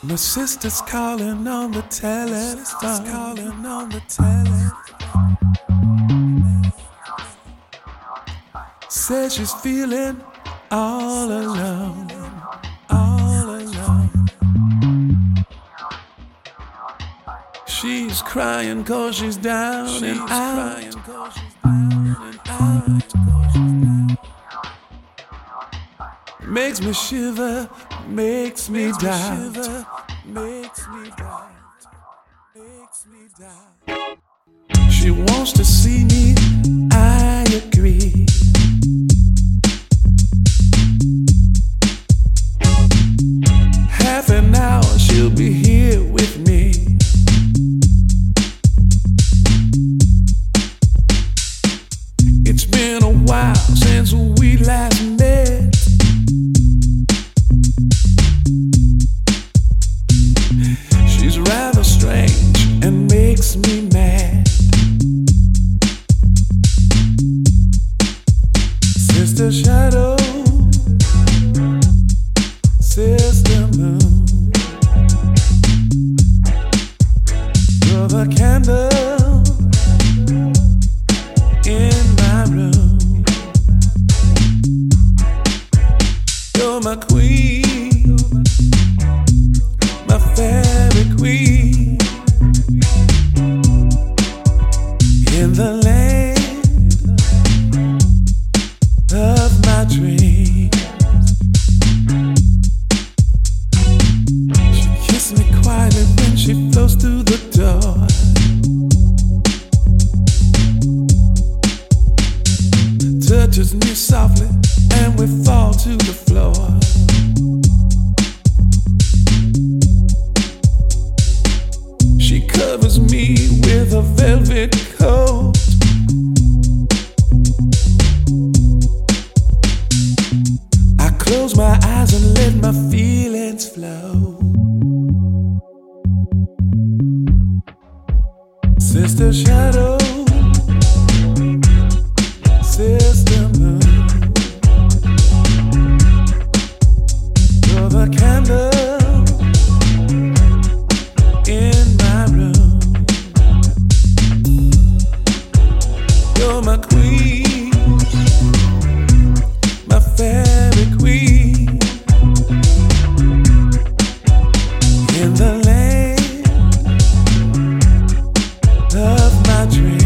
My sister's calling on the telephone. Says she's feeling all alone. She's crying 'cause she's down and out. Makes me shiver, makes me doubt. She wants to see me, I agree. Half an hour she'll be here with me. It's been a while since we last met. She's rather strange and makes me mad. Sister Shadow, Sister Moon, you're the candle in my room. You're my queen, my fairy queen, in the land of my dreams. She kissed me quietly when she flows through the door. Touches me softly and we fall to the floor. She covers me with a velvet coat. I close my eyes and let my feelings flow. Sister Shadow, Sister Moon, you're the candle in my room. You're my queen, my fairy queen, in the land of my dreams.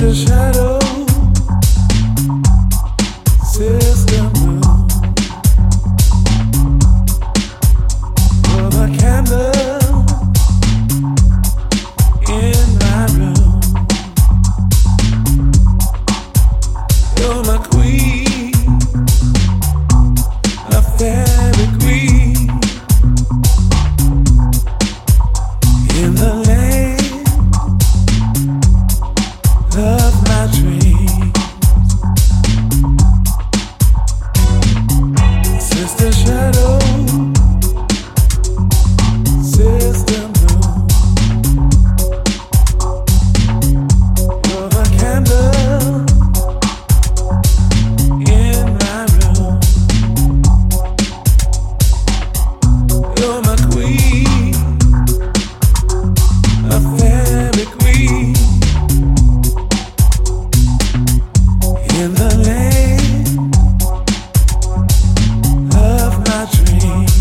Sister Shadow, Sister Moon, you're the candle in my room. You're my queen, a fairy queen in the land of my dreams. Sister Shadow, Sister Moon, you're the candle in my room. You're my queen, a fairy queen in the land of my dreams.